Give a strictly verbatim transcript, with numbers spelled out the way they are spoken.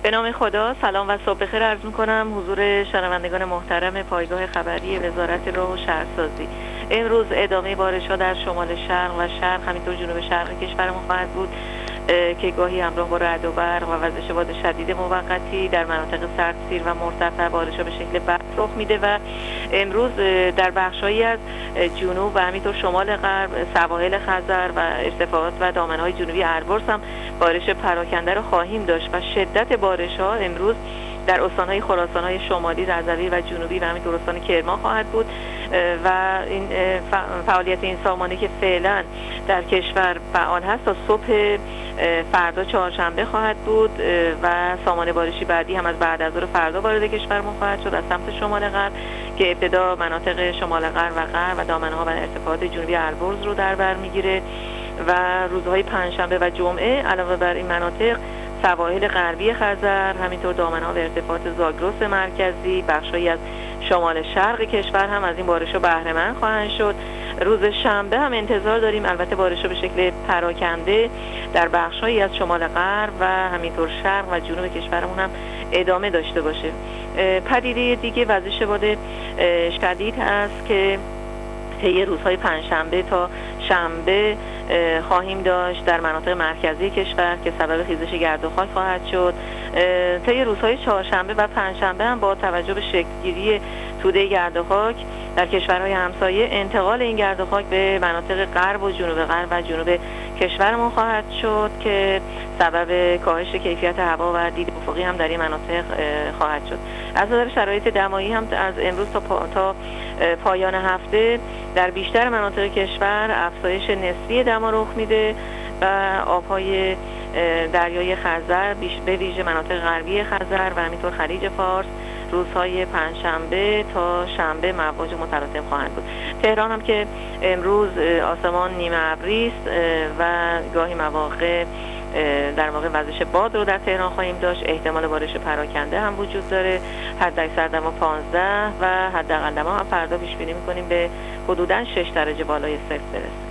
به نام خدا، سلام و صبح بخیر عرض می‌کنم حضور شنوندگان محترم پایگاه خبری وزارت راه و شهرسازی. امروز ادامه بارش‌ها در شمال شرق و شرق همینطور جنوب شرق کشورمون خواهد بود که گاهی همراه با رعد و برق و وزش باد شدید موقتی در مناطق سردسیر و مرتفع بارش‌ها به شکل برف رخ میده و امروز در بخش‌هایی از جنوب و همینطور شمال غرب، سواحل خزر و ارتفاعات و دامنه‌های جنوبی البرز هم بارش پراکنده رو خواهیم داشت و شدت بارش‌ها امروز در استان‌های خراسان‌های شمالی، رضوی و جنوبی و همینطور استان کرمان خواهد بود و این فعالیت این سامانه که فعلا در کشور فعال هست تا صبح فردا چهارشنبه خواهد بود و سامانه بارشی بعدی هم از بعد از ظهر فردا وارد کشورمون خواهد شد از سمت شمال غرب که ابتدا مناطق شمال غرب و غرب و دامنه‌ها و ارتفاعات جنوبی البرز رو در بر میگیره و روزهای پنجشنبه و جمعه علاوه بر این مناطق سواحل غربی خزر، همینطور دامنه‌ها و ارتفاعات زاگرس مرکزی، بخشایی از شمال شرق کشور هم از این بارش‌ها بهره مند خواهند شد. روز شنبه هم انتظار داریم البته بارش‌ها به شکل پراکنده در بخشایی از شمال غرب و همینطور شرق و جنوب کشورمون هم ادامه داشته باشه. پدیده دیگه وزش باد شدید هست که طی روزهای پنجشنبه تا شنبه خواهیم داشت در مناطق مرکزی کشور که سبب خیزش گرد و خاک خواهد شد. طی روزهای چهارشنبه و پنجشنبه هم با توجه به شکل‌گیری توده گرد و خاک در کشورهای همسایه انتقال این گرد و خاک به مناطق غرب و جنوب غرب و جنوب کشورمون خواهد شد که سبب کاهش کیفیت هوا و دید افقی هم در این مناطق خواهد شد. از نظر شرایط دمایی هم از امروز تا, پا... تا پایان هفته در بیشتر مناطق کشور افزایش نسبی دما رخ میده و آبهای دریای خزر به ویژه مناطق غربی خزر و همینطور خلیج فارس روزهای پنجشنبه تا شنبه مواج متلاطم خواهند بود. تهران هم که امروز آسمان نیمه ابری است و گاهی مواقع در واقع وزش باد رو در تهران خواهیم داشت. احتمال بارش پراکنده هم وجود داره. حداکثر دما پانزده و حداقل دما هم فردا پیش بینی می‌کنیم به حدوداً شش درجه بالای صفر برسه.